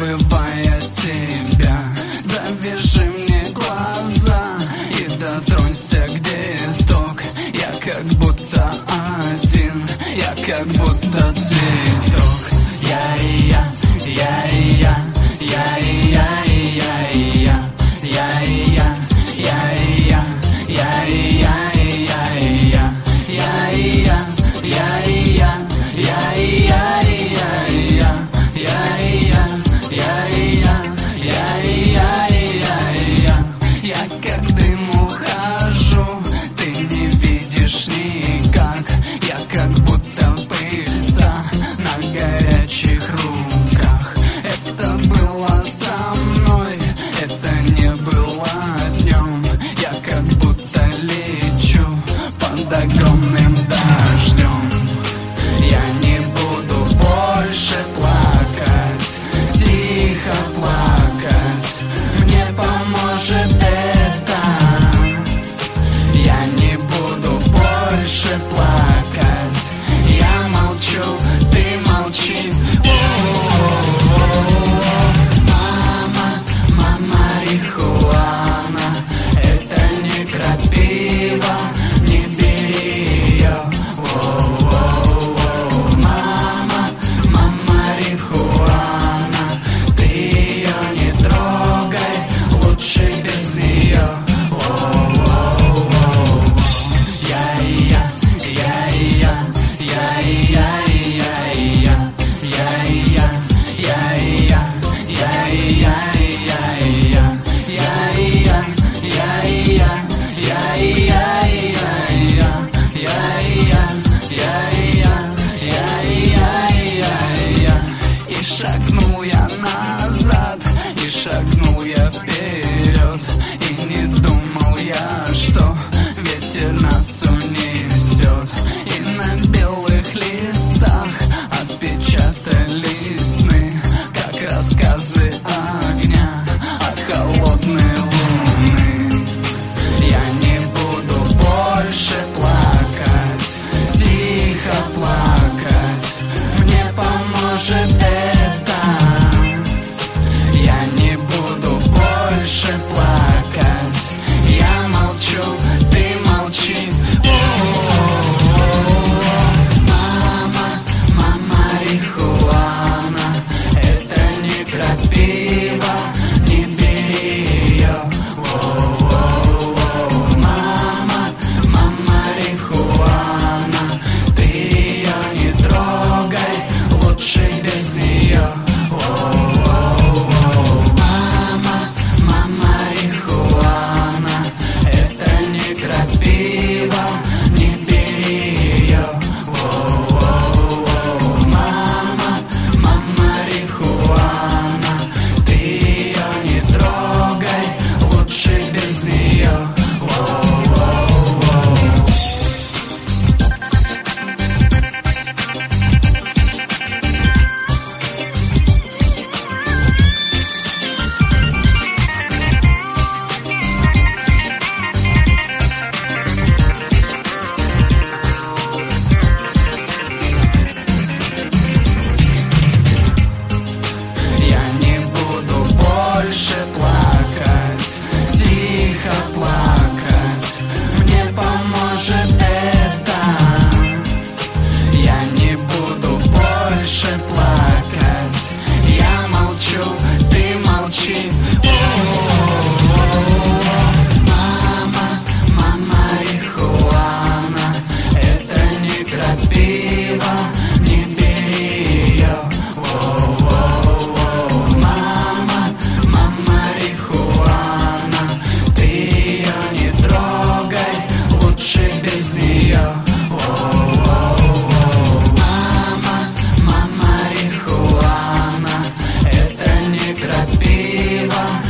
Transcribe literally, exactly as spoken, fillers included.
забывая себя. Завяжи мне глаза и дотронься, где ток. Я как будто один, я как будто цветок. Я и я, я и я, я и я, и я и я, я и я, я и я, я и я, и я и я, я и я, я и я, я и я, и я и я, я и я, я и я, я и я, и я и я. Я как дым ухожу, ты не видишь никак. Я как будто пыльца на горячих руках. Это было со мной, это не было днем. Я как будто лечу под огромным дождем. Я не буду больше плакать, тихо плакать. Мне поможет это. Я не буду больше плакать. Я молчу, ты молчи. Мама, мама марихуана, это не крапива, не бери ее. Мама, мама марихуана, ты ее не трогай, лучше без нее. Я и я, я и я, я и я, и я и я, я и я, я и я, я и я, и я и я, я и я, я и я, я и я, и я и я, я и я, я и я, я и я, и я и я. И шагнул я назад, и шагнул я вперед, и не думал я, что ветер нас унесет. И на белых листах отпечатались сны, как рассказы огня от холодной луны. Я не буду больше плакать, тихо плакать. Мне поможет это. Я не буду больше плакать. Я молчу, ты молчи. Мама, мама марихуана, это не крапива, не бери ее. Мама, мама марихуана, ты ее не трогай, лучше без нее. Мама, мама марихуана, это не крапива, не бери ее. Мама, мама марихуана, ты ее не трогай, лучше без нее. Я не буду больше плакать, тихо плакать. Мне поможет это. Я не буду больше плакать. Я молчу, ты молчи. Мама, мама марихуана, это не крапива, не бери ее. Мама, мама марихуана, ты ее не трогай, лучше без нее. Мама, мама марихуана, это не крапива,